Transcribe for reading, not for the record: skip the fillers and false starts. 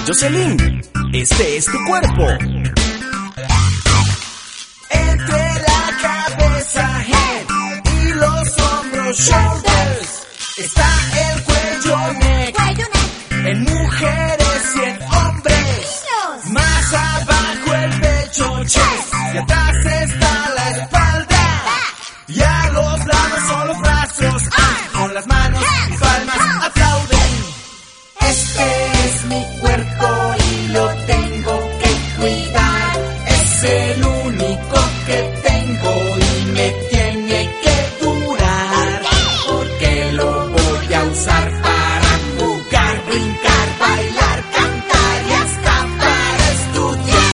Jocelyn, este es tu cuerpo. Entre la cabeza, head, y los hombros, shoulders, está el cuello, neck, en mujeres y en hombres. Más abajo el pecho, chest, y atrás está la espalda. Y a los lados son los brazos, con las manos y palmas